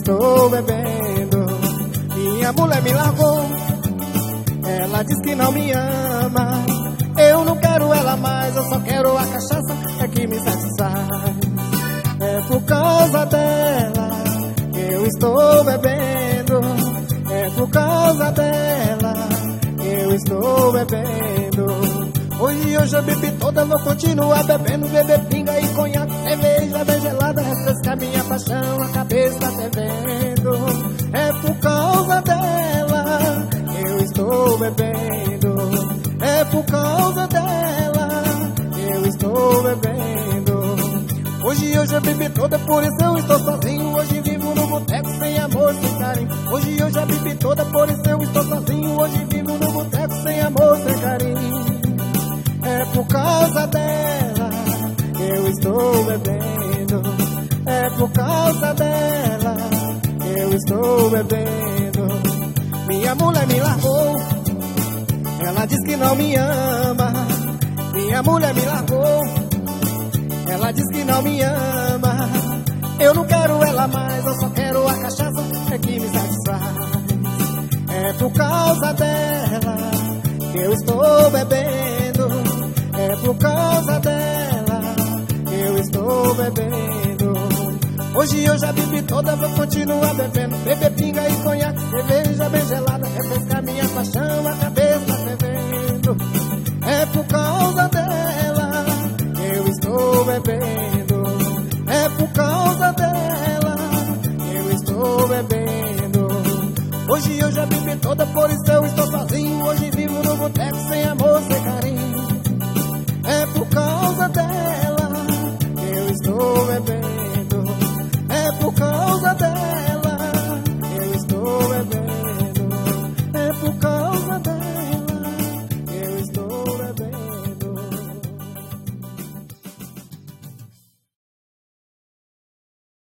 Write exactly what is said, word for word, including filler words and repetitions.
estou bebendo. Minha mulher me largou, ela diz que não me ama. Eu não quero ela mais, eu só quero a cachaça, é que me satisfaz. É por causa dela que eu estou bebendo. É por causa dela que eu estou bebendo. Hoje eu já bebi toda, vou continuar bebendo. Beber pinga e conhaque, cerveja bem gelada, refresca minha paixão, a cabeça tá fervendo. É por causa dela que eu estou bebendo. É por causa dela que eu estou bebendo. Hoje eu já bebi toda, por isso eu estou sozinho. Hoje vivo no boteco sem amor, sem carinho. Hoje eu já bebi toda, por isso eu estou sozinho. Hoje vivo no boteco sem amor, sem carinho. É por causa dela que eu estou bebendo. É por causa dela que eu estou bebendo. Minha mulher me largou, ela diz que não me ama. Minha mulher me largou, ela diz que não me ama. Eu não quero ela mais, eu só quero a cachaça, é que me satisfaz. É por causa dela que eu estou bebendo. É por causa dela que eu estou bebendo. Hoje eu já bebi toda, vou continuar bebendo. Beber pinga e conhaque, cerveja bem gelada, refrescar minha paixão, a cabeça fervendo. É por causa dela que eu estou bebendo. É por causa dela que eu estou bebendo. Hoje eu já bebi toda, por isso eu estou sozinho. Hoje vivo no boteco sem amor, sem carinho.